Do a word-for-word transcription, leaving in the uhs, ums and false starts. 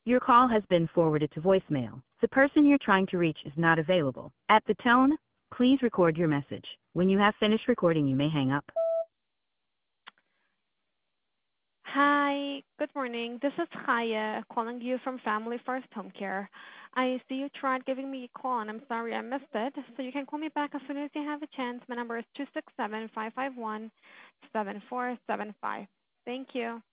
Your call has been forwarded to voicemail. The person you're trying to reach is not available. At the tone, please record your message. When you have finished recording, you may hang up. Hi, good morning. This is Kaya calling you from Family First Home Care. I see you tried giving me a call, and I'm sorry I missed it. So you can call me back as soon as you have a chance. My number is two six seven, five five one, seven four seven five. Thank you.